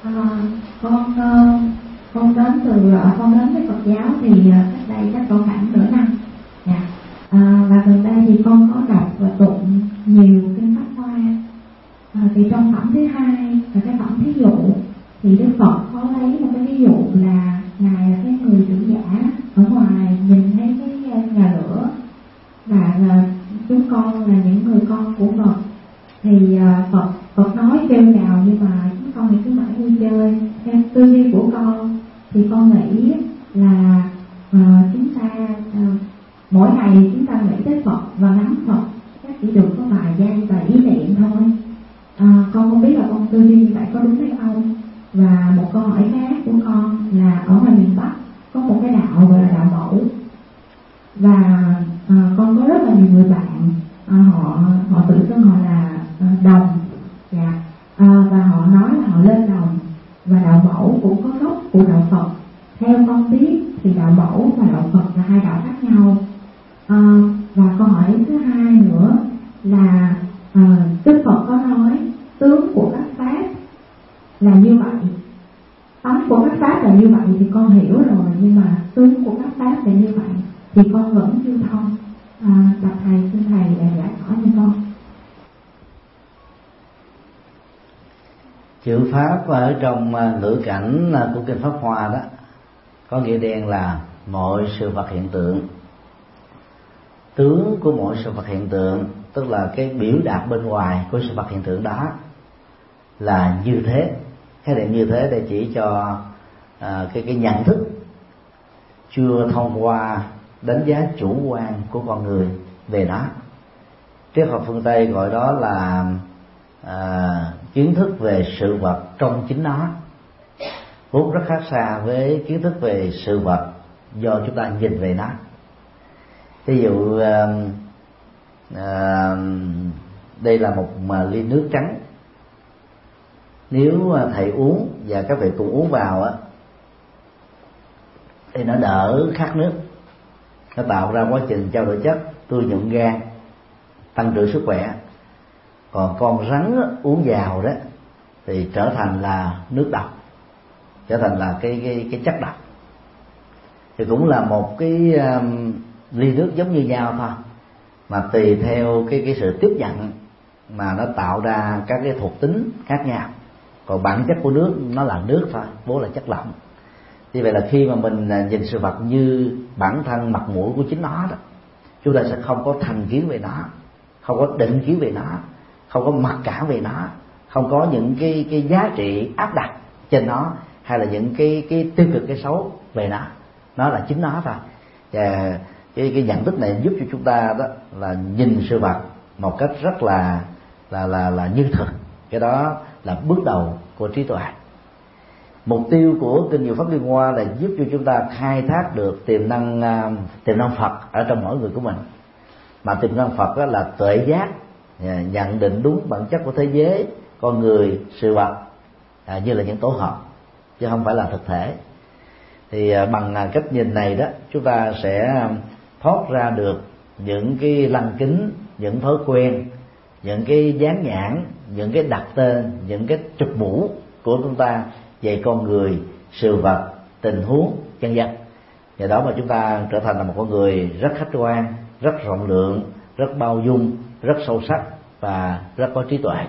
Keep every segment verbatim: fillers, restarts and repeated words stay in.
À, con con đến từ con đến với Phật giáo thì cách đây chắc có khoảng nửa năm. Dạ. À, và gần đây thì con có đọc và tụng nhiều kinh Pháp Hoa. À, thì trong phẩm thứ hai và cái phẩm thí dụ thì Đức Phật có lấy một cái ví dụ là ngài là cái người trưởng giả ở ngoài nhìn thấy cái nhà lửa và là chúng con là những người con của Phật, thì uh, Phật Phật nói kêu gào nhưng mà chúng con thì cứ mãi vui chơi. Theo tư duy của con thì con nghĩ là uh, chúng ta uh, mỗi ngày chúng ta nghĩ tới Phật và ngắm Phật chắc chỉ được có vài giây và ý niệm thôi. Uh, con không biết là con tư duy như vậy có đúng hay không. Và một câu hỏi khác của con là ở ngoài miền Bắc có một cái đạo gọi là đạo Mẫu, và uh, con có rất là nhiều người bạn, uh, họ họ tự xưng họ là uh, đồng, dạ, uh, và họ nói là họ lên đồng, và đạo Mẫu cũng có gốc của đạo Phật. Theo con biết thì đạo Mẫu và đạo Phật là hai đạo khác nhau. Uh, và câu hỏi thứ hai nữa là uh, Đức Phật có nói tướng của các pháp là như vậy, tánh của các pháp là như vậy thì con hiểu rồi, nhưng mà tướng của các pháp là như vậy thì con vẫn chưa thông. À, bạch thầy, xin thầy giải rõ cho con. Chữ pháp ở trong ngữ cảnh của kinh Pháp Hoa đó có nghĩa đen là mọi sự vật hiện tượng. Tướng của mỗi sự vật hiện tượng tức là cái biểu đạt bên ngoài của sự vật hiện tượng đó là như thế. Khái niệm như thế để chỉ cho à, cái cái nhận thức chưa thông qua đánh giá chủ quan của con người về nó. Triết học phương Tây gọi đó là à, kiến thức về sự vật trong chính nó, vốn rất khác xa với kiến thức về sự vật do chúng ta nhìn về nó. Ví dụ à, à, đây là một ly nước trắng. Nếu thầy uống và các vị cùng uống vào á thì nó đỡ khát nước, nó tạo ra quá trình trao đổi chất, tươi nhuận gan, tăng trưởng sức khỏe. Còn con rắn á, uống vào đó thì trở thành là nước độc, trở thành là cái cái cái chất độc. Thì cũng là một cái um, ly nước giống như nhau thôi, mà tùy theo cái cái sự tiếp nhận mà nó tạo ra các cái thuộc tính khác nhau. Còn bản chất của nước nó là nước thôi, vốn là chất lỏng. Vì vậy là khi mà mình nhìn sự vật như bản thân mặt mũi của chính nó đó, chúng ta sẽ không có thành kiến về nó, không có định kiến về nó, không có mặc cảm về nó, không có những cái cái giá trị áp đặt trên nó, hay là những cái cái tiêu cực, cái xấu về nó. Nó là chính nó thôi. Và cái cái nhận thức này giúp cho chúng ta đó là nhìn sự vật một cách rất là là là là như thực. Cái đó là bước đầu của trí tuệ. Mục tiêu của kinh Diệu Pháp Liên Hoa là giúp cho chúng ta khai thác được tiềm năng tiềm năng Phật ở trong mỗi người của mình. Mà tiềm năng Phật đó là tuệ giác, nhận định đúng bản chất của thế giới, con người, sự vật à, như là những tổ hợp chứ không phải là thực thể. Thì à, bằng cách nhìn này đó, chúng ta sẽ thoát ra được những cái lăng kính, những thói quen, những cái dán nhãn, những cái đặt tên, những cái chụp mũ của chúng ta về con người, sự vật, tình huống, vân vân. Và đó mà chúng ta trở thành là một con người rất khách quan, rất rộng lượng, rất bao dung, rất sâu sắc và rất có trí tuệ.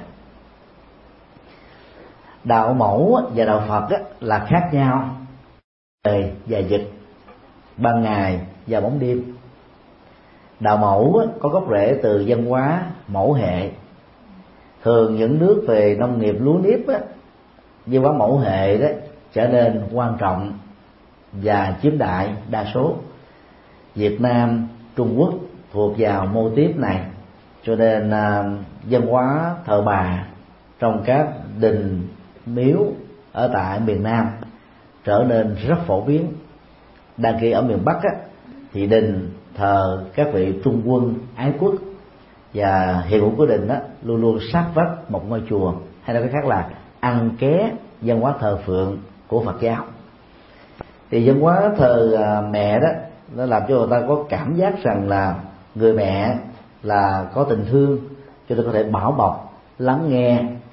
Đạo Mẫu và đạo Phật là khác nhau trời và vực, ban ngày và bóng đêm. Đạo Mẫu có gốc rễ từ văn hóa mẫu hệ. Thường những nước về nông nghiệp lúa nếp á, văn hóa mẫu hệ đó trở nên quan trọng và chiếm đại đa số. Việt Nam, Trung Quốc thuộc vào mô típ này, cho nên à, văn hóa thờ bà trong các đình miếu ở tại miền Nam trở nên rất phổ biến. Đăng ký ở miền Bắc á, thì đình thờ các vị trung quân ái quốc, và hiệu ứng của đình đó luôn luôn sát vách một ngôi chùa, hay nói cách khác là ăn ké văn hóa thờ phượng của Phật giáo. Thì văn hóa thờ mẹ đó nó làm cho người ta có cảm giác rằng là người mẹ là có tình thương, cho nên có thể bảo bọc, lắng nghe,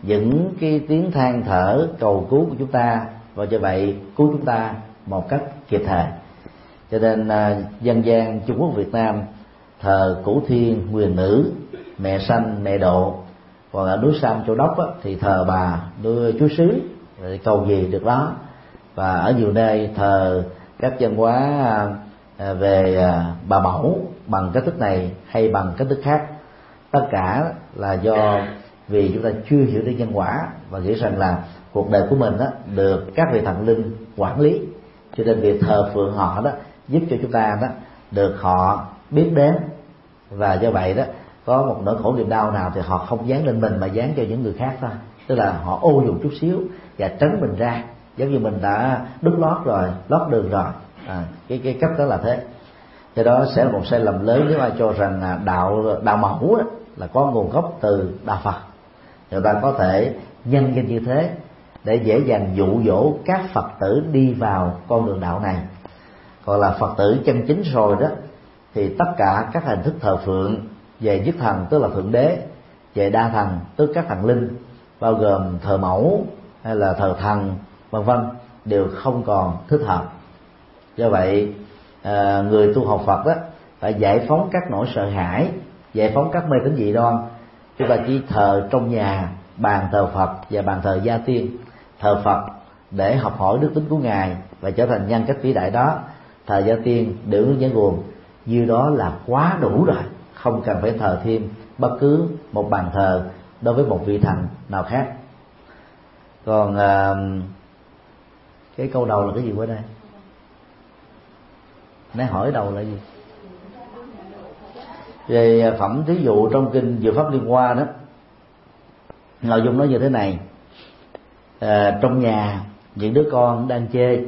những cái tiếng than thở cầu cứu của chúng ta, và do vậy cứu chúng ta một cách kịp thời. Cho nên dân gian Trung Quốc Việt Nam thờ Cửu Thiên Nguyền Nữ, mẹ sanh mẹ độ. Còn ở núi Sam Châu Đốc á, thì thờ bà đưa Chúa Xứ, rồi cầu gì được đó. Và ở nhiều nơi thờ các văn hóa về bà mẫu bằng cách thức này hay bằng cách thức khác. Tất cả là do vì chúng ta chưa hiểu được nhân quả và nghĩ rằng là cuộc đời của mình đó được các vị thần linh quản lý, cho nên việc thờ phượng họ đó giúp cho chúng ta đó được họ biết đến, và do vậy đó có một nỗi khổ niềm đau nào thì họ không dán lên mình mà dán cho những người khác thôi, tức là họ ô dù chút xíu và tránh mình ra, giống như mình đã đứt lót rồi, lót đường rồi. À, cái cái cách đó là thế. Do đó sẽ là một sai lầm lớn nếu ai cho rằng đạo đạo mẫu đó là có nguồn gốc từ đạo Phật. Người ta có thể nhân danh như thế để dễ dàng dụ dỗ các Phật tử đi vào con đường đạo này. Còn là Phật tử chân chính rồi đó thì tất cả các hình thức thờ phượng về nhất thần tức là thượng đế, về đa thần tức các thần linh, bao gồm thờ mẫu hay là thờ thần vân vân, đều không còn thích hợp. Do vậy người tu học Phật đó phải giải phóng các nỗi sợ hãi, giải phóng các mê tín dị đoan. Chúng ta chỉ thờ trong nhà bàn thờ Phật và bàn thờ gia tiên, thờ Phật để học hỏi đức tính của Ngài và trở thành nhân cách vĩ đại đó, thờ gia tiên để nước nhớ nguồn, như đó là quá đủ rồi, không cần phải thờ thêm bất cứ một bàn thờ đối với một vị thần nào khác. Còn à, cái câu đầu là cái gì qua đây? Nãy hỏi đầu là gì? Về phẩm thí dụ trong kinh Diệu Pháp Liên Hoa đó, nội dung nó như thế này. À, trong nhà những đứa con đang chơi,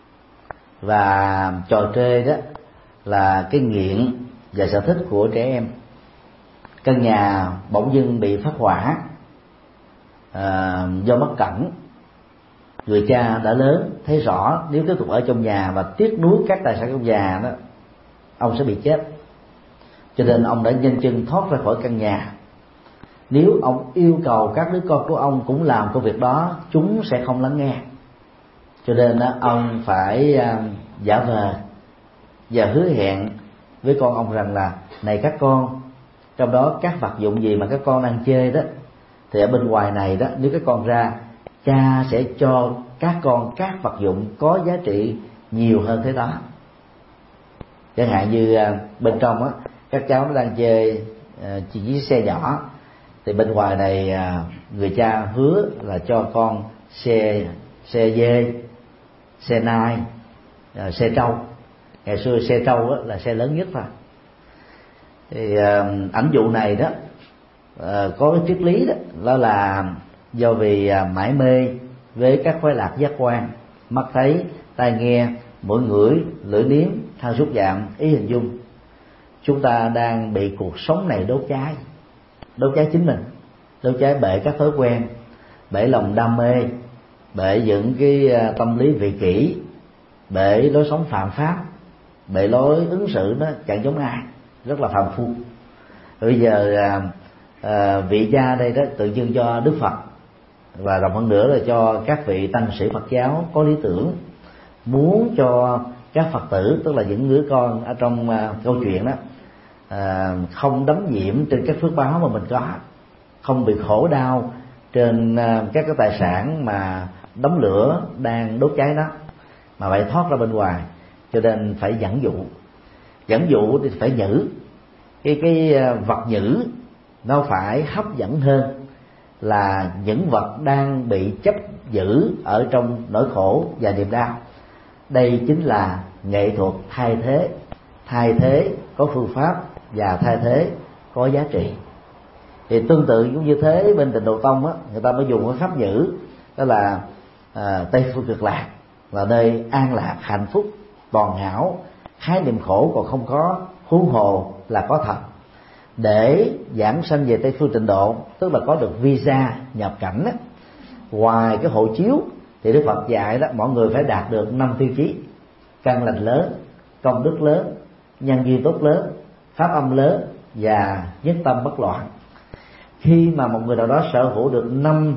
và trò chơi đó là cái nghiện và sở thích của trẻ em. Căn nhà bỗng dưng bị phát hỏa à, do bất cẩn. Người cha đã lớn thấy rõ nếu tiếp tục ở trong nhà và tiếc nuối các tài sản trong nhà đó, ông sẽ bị chết. Cho nên ông đã nhanh chân thoát ra khỏi căn nhà. Nếu ông yêu cầu các đứa con của ông cũng làm công việc đó, chúng sẽ không lắng nghe. Cho nên đó, ông phải uh, giả vờ và hứa hẹn với con ông rằng là: này các con, trong đó các vật dụng gì mà các con đang chơi đó, thì ở bên ngoài này đó, nếu các con ra, cha sẽ cho các con các vật dụng có giá trị nhiều hơn thế đó. Chẳng hạn như uh, bên trong á, các cháu nó đang chơi uh, chỉ chiếc xe nhỏ, thì bên ngoài này uh, người cha hứa là cho con xe xe dê, xe nai, uh, xe trâu. Ngày xưa xe trâu là xe lớn nhất thôi. Thì uh, ảnh dụ này đó uh, có cái triết lý đó, đó là do vì uh, mải mê với các khoái lạc giác quan, mắt thấy, tai nghe, mũi ngửi, lưỡi nếm, thân xúc chạm, ý hình dung, chúng ta đang bị cuộc sống này đốt cháy, đốt cháy chính mình, đốt cháy bể các thói quen, bể lòng đam mê, bể những cái tâm lý vị kỷ, bể lối sống phạm pháp, bể lối ứng xử nó chẳng giống ai, rất là phàm phu. Bây giờ à, à, vị cha đây đó tự dưng cho Đức Phật và rộng hơn nữa là cho các vị tăng sĩ Phật giáo có lý tưởng, muốn cho các Phật tử, tức là những đứa con ở trong uh, câu chuyện đó, uh, không đắm nhiễm trên các phước báo mà mình có, không bị khổ đau trên uh, các cái tài sản mà đống lửa đang đốt cháy đó, mà phải thoát ra bên ngoài. Cho nên phải dẫn dụ, dẫn dụ thì phải nhử. Cái cái uh, vật nhử nó phải hấp dẫn hơn là những vật đang bị chấp giữ ở trong nỗi khổ và niềm đau. Đây chính là nghệ thuật thay thế, thay thế có phương pháp và thay thế có giá trị. Thì tương tự cũng như thế, bên Tịnh Độ Tông á, người ta mới dùng cái pháp nhữ, đó là à, Tây Phương Cực Lạc, là nơi an lạc, hạnh phúc, toàn hảo, khái niệm khổ còn không có, huống hồ là có thật. Để giảng sanh về Tây Phương Tịnh Độ, tức là có được visa nhập cảnh á, ngoài cái hộ chiếu thì Đức Phật dạy đó, mọi người phải đạt được năm tiêu chí: căn lành lớn, công đức lớn, nhân duyên tốt lớn, pháp âm lớn và nhất tâm bất loạn. Khi mà một người nào đó sở hữu được năm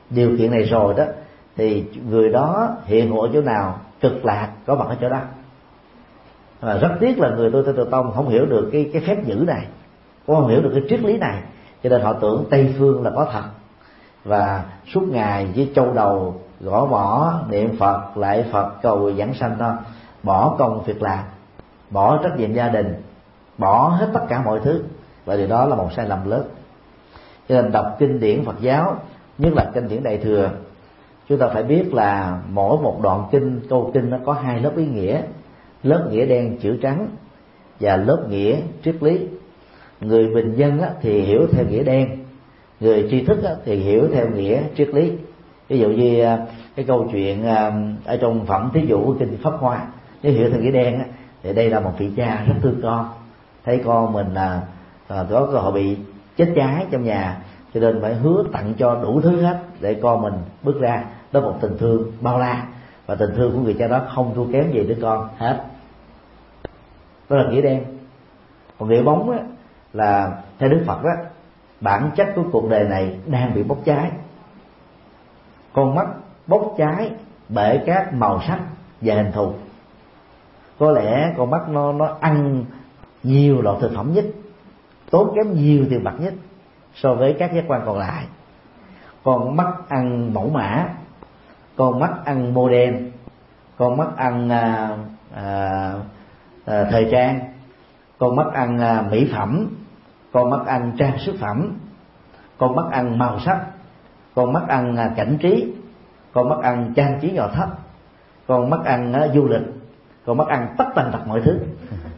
điều kiện này rồi đó, thì người đó hiện hữu ở chỗ nào, cực lạc có mặt ở chỗ đó. Và rất tiếc là người tu Tây Tự Tông không hiểu được cái cái phép giữ này, cũng không hiểu được cái triết lý này, cho nên họ tưởng Tây phương là có thật, và suốt ngày với châu đầu gõ mõ niệm Phật, lại Phật, cầu giảng sanh thôi, bỏ công việc làm, bỏ trách nhiệm gia đình, bỏ hết tất cả mọi thứ, và điều đó là một sai lầm lớn. Cho nên đọc kinh điển Phật giáo, nhất là kinh điển Đại Thừa, chúng ta phải biết là mỗi một đoạn kinh, câu kinh nó có hai lớp ý nghĩa: lớp nghĩa đen chữ trắng và lớp nghĩa triết lý. Người bình dân thì hiểu theo nghĩa đen, người tri thức thì hiểu theo nghĩa triết lý. Ví dụ như cái câu chuyện ở trong phẩm thí dụ của kinh Pháp Hoa, nếu hiểu theo nghĩa đen thì đây là một vị cha rất thương con, thấy con mình là có cơ hội bị chết cháy trong nhà, cho nên phải hứa tặng cho đủ thứ hết để con mình bước ra. Đó một tình thương bao la, và tình thương của người cha đó không thua kém gì đứa con hết. Đó là nghĩa đen. Còn nghĩa bóng á, là theo Đức Phật á, bản chất của cuộc đời này đang bị bốc cháy. Con mắt bốc cháy bởi các màu sắc và hình thù. Có lẽ con mắt nó nó ăn nhiều loại thực phẩm nhất, tốn kém nhiều tiền bạc nhất so với các giác quan còn lại. Con mắt ăn mẫu mã, con mắt ăn mô đen, con mắt ăn à, à, à, thời trang, con mắt ăn à, mỹ phẩm, con mắt ăn trang sức phẩm, con mắt ăn màu sắc, con mắt ăn à, cảnh trí, con mắt ăn trang trí nhỏ thấp, con mắt ăn à, du lịch, con mắt ăn tất tần tật mọi thứ.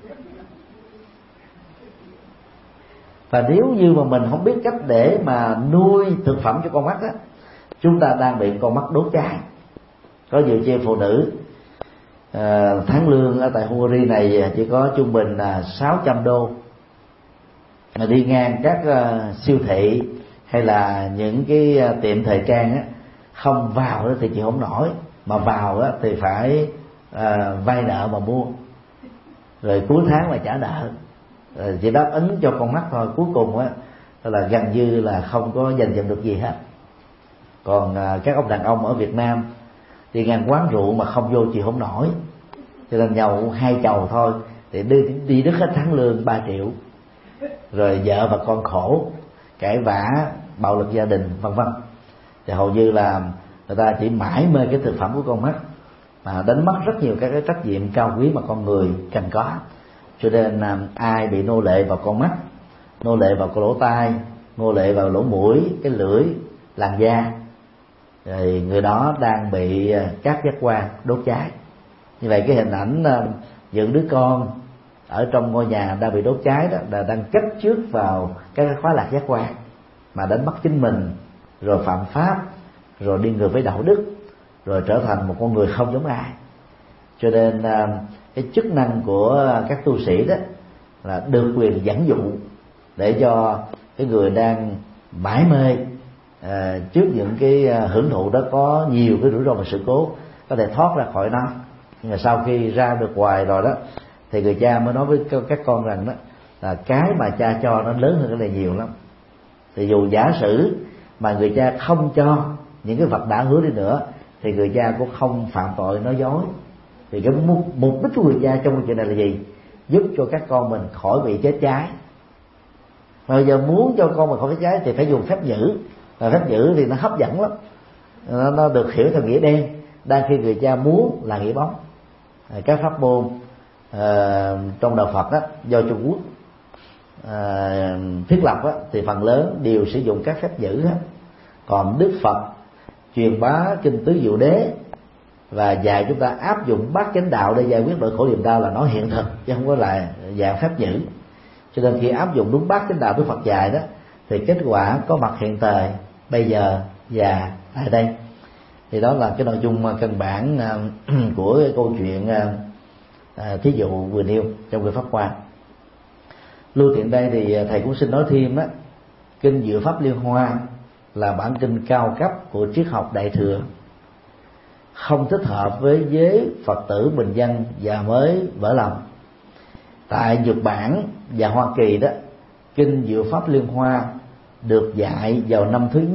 Và nếu như mà mình không biết cách để mà nuôi thực phẩm cho con mắt á, chúng ta đang bị con mắt đốt cháy. Có nhiều chị phụ nữ à, tháng lương ở tại Hungary này chỉ có trung bình là sáu trăm đô, mà đi ngang các uh, siêu thị hay là những cái uh, tiệm thời trang á, không vào đó thì chị không nổi, mà vào á thì phải uh, vay nợ mà mua, rồi cuối tháng là trả nợ, rồi chỉ đáp ứng cho con mắt thôi. Cuối cùng á là gần như là không có dành dụm được gì hết. Còn uh, các ông đàn ông ở Việt Nam đi ngang quán rượu mà không vô chị không nổi, cho nên nhậu hai chầu thôi để đi, đi đứt hết tháng lương ba triệu, rồi vợ và con khổ, cãi vã, bạo lực gia đình, vân vân. Thì hầu như là người ta chỉ mãi mê cái thực phẩm của con mắt, mà đánh mất rất nhiều các cái trách nhiệm cao quý mà con người cần có. Cho nên ai bị nô lệ vào con mắt, nô lệ vào cái lỗ tai, nô lệ vào lỗ mũi, cái lưỡi, làn da, thì người đó đang bị các giác quan đốt cháy. Như vậy cái hình ảnh những đứa con ở trong ngôi nhà đang bị đốt cháy đó là đang chấp trước vào các khóa lạc giác quan, mà đánh mất chính mình, rồi phạm pháp, rồi đi ngược với đạo đức, rồi trở thành một con người không giống ai. Cho nên cái chức năng của các tu sĩ đó là được quyền dẫn dụ để cho cái người đang mải mê à, trước những cái hưởng thụ đó có nhiều cái rủi ro và sự cố có thể thoát ra khỏi nó. Nhưng mà sau khi ra được ngoài rồi đó thì người cha mới nói với các con rằng đó là cái mà cha cho nó lớn hơn cái này nhiều lắm. Thì dù giả sử mà người cha không cho những cái vật đã hứa đi nữa thì người cha cũng không phạm tội nói dối. Thì cái mục đích của người cha trong chuyện này là gì? Giúp cho các con mình khỏi bị chết cháy. Mà bây giờ muốn cho con mình khỏi chết cháy thì phải dùng phép nhử. Và phép nhử thì nó hấp dẫn lắm, nó, nó được hiểu theo nghĩa đen, đang khi người cha muốn là nghĩa bóng. Các pháp môn à, trong đạo Phật đó, do Trung Quốc à, thiết lập đó, thì phần lớn đều sử dụng các phép nhử hết. Còn Đức Phật truyền bá kinh tứ diệu đế và dạy chúng ta áp dụng bát chánh đạo để giải quyết nỗi khổ niềm đau là nói hiện thực, chứ không có là dạng phép nhử. Cho nên khi áp dụng đúng bát chánh đạo của Phật dạy đó thì kết quả có mặt hiện thời, bây giờ và tại đây. Thì đó là cái nội dung căn bản của cái câu chuyện thí dụ vừa nêu trong cái Pháp Hoa. Lưu tiện đây thì thầy cũng xin nói thêm á, kinh Diệu Pháp Liên Hoa là bản kinh cao cấp của triết học Đại Thừa, không thích hợp với giới Phật tử bình dân và mới vỡ lòng. Tại Nhật Bản và Hoa Kỳ đó, kinh Diệu Pháp Liên Hoa được dạy vào năm thứ nhất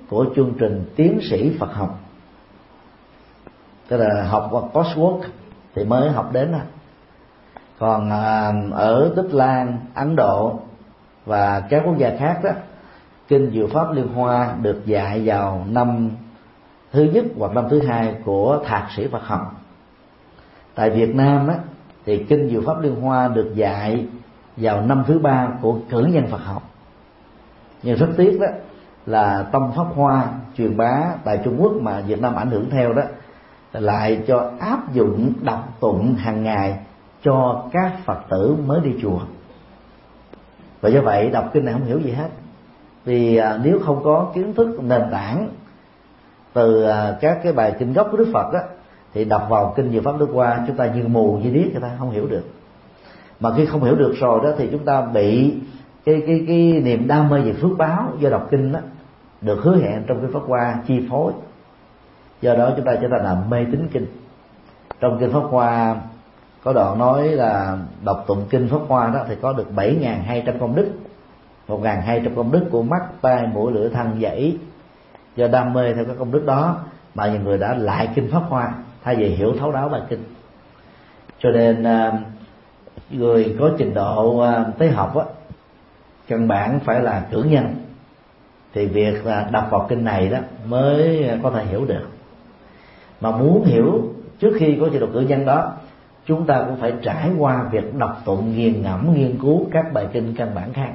của chương trình tiến sĩ Phật học, tức là học qua coursework thì mới học đến đó. Còn à, ở Tích Lan, Ấn Độ và các quốc gia khác đó, kinh Diệu Pháp Liên Hoa được dạy vào năm thứ nhất hoặc năm thứ hai của thạc sĩ Phật học. Tại Việt Nam á, thì kinh Diệu Pháp Liên Hoa được dạy vào năm thứ ba của cử nhân Phật học. Nhưng rất tiếc đó là tông Pháp Hoa truyền bá tại Trung Quốc mà Việt Nam ảnh hưởng theo đó, lại cho áp dụng đọc tụng hàng ngày cho các Phật tử mới đi chùa. Và do vậy đọc kinh này không hiểu gì hết, vì à, nếu không có kiến thức nền tảng từ à, các cái bài kinh gốc của Đức Phật đó, thì đọc vào kinh Diệu Pháp Liên Hoa chúng ta như mù như điếc, người ta không hiểu được. Mà khi không hiểu được rồi đó thì chúng ta bị cái cái cái niềm đam mê về phước báo do đọc kinh đó được hứa hẹn trong kinh Pháp Hoa chi phối. Do đó chúng ta trở thành là mê tín kinh. Trong kinh Pháp Hoa có đoạn nói là đọc tụng kinh Pháp Hoa đó thì có được bảy nghìn hai trăm công đức, một nghìn hai trăm công đức của mắt, tai, mũi, lưỡi, thân và ý. Do đam mê theo các công đức đó mà nhiều người đã lại kinh Pháp Hoa thay vì hiểu thấu đáo bài kinh. Cho nên người có trình độ tế học á, căn bản phải là cử nhân, thì việc đọc vào kinh này đó mới có thể hiểu được. Mà muốn hiểu trước khi có trình độ cử nhân đó, chúng ta cũng phải trải qua việc đọc tụng, nghiền ngẫm, nghiên cứu các bài kinh căn bản khác.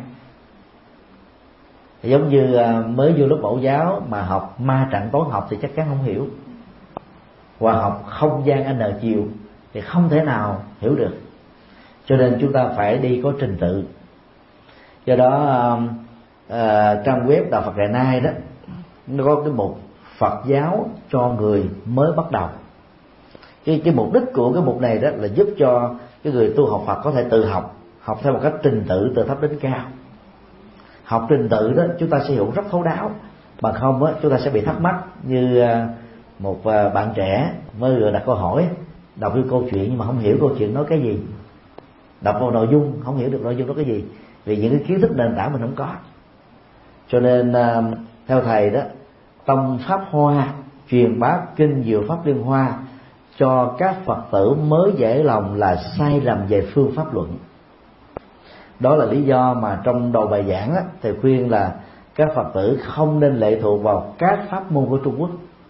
Giống như mới vô lớp mẫu giáo mà học ma trận toán học thì chắc chắn không hiểu, hoặc học không gian n chiều thì không thể nào hiểu được. Cho nên chúng ta phải đi có trình tự. Do đó à, trang web Đạo Phật ngày nay đó, nó có cái mục Phật giáo cho người mới bắt đầu. Cái, cái mục đích của cái mục này đó là giúp cho cái người tu học Phật có thể tự học, học theo một cách trình tự từ thấp đến cao. Học trình tự đó chúng ta sẽ hiểu rất thấu đáo, bằng không á chúng ta sẽ bị thắc mắc như một bạn trẻ mới vừa đặt câu hỏi, đọc cái câu chuyện nhưng mà không hiểu câu chuyện nói cái gì, đọc vào nội dung không hiểu được nội dung đó cái gì, vì những cái kiến thức nền tảng mình không có. Cho nên theo thầy đó, tông Pháp Hoa truyền bá kinh Diệu Pháp Liên Hoa cho các Phật tử mới dễ lòng là sai lầm về phương pháp luận. Đó là lý do mà trong đầu bài giảng á, thầy khuyên là các Phật tử không nên lệ thuộc vào các pháp môn của Trung Quốc.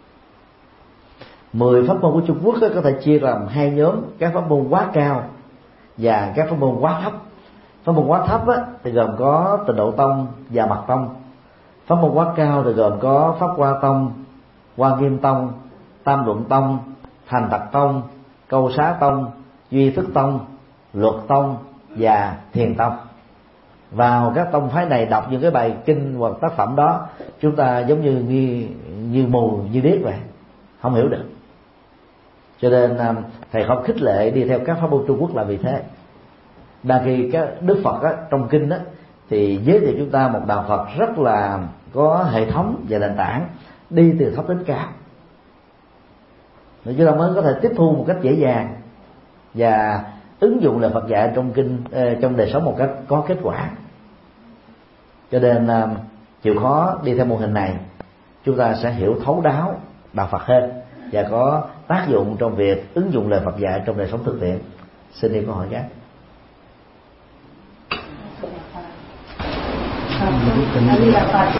Mười pháp môn của Trung Quốc á, có thể chia làm hai nhóm: các pháp môn quá cao và các pháp môn quá thấp. Pháp môn quá thấp á, thì gồm có Tịnh Độ Tông và Mật Tông. Pháp môn quá cao thì gồm có Pháp Hoa Tông, Hoa Nghiêm Tông, Tam Luận Tông, Thành Tật Tông, Câu Xá Tông, Duy Thức Tông, Luật Tông và Thiền Tông. Vào các tông phái này đọc những cái bài kinh hoặc tác phẩm đó, chúng ta giống như như, như mù như điếc vậy, không hiểu được. Cho nên thầy không khích lệ đi theo các pháp môn Trung Quốc là vì thế. Đa khi các Đức Phật á, trong kinh á, thì giới thiệu chúng ta một đạo Phật rất là có hệ thống và nền tảng, đi từ thấp đến cao, để chúng ta mới có thể tiếp thu một cách dễ dàng và ứng dụng lời Phật dạy trong kinh trong đời sống một cách có kết quả. Cho nên chịu khó đi theo mô hình này, chúng ta sẽ hiểu thấu đáo đạo Phật hơn và có tác dụng trong việc ứng dụng lời Phật dạy trong đời sống thực tiễn. Xin đi câu hỏi khác.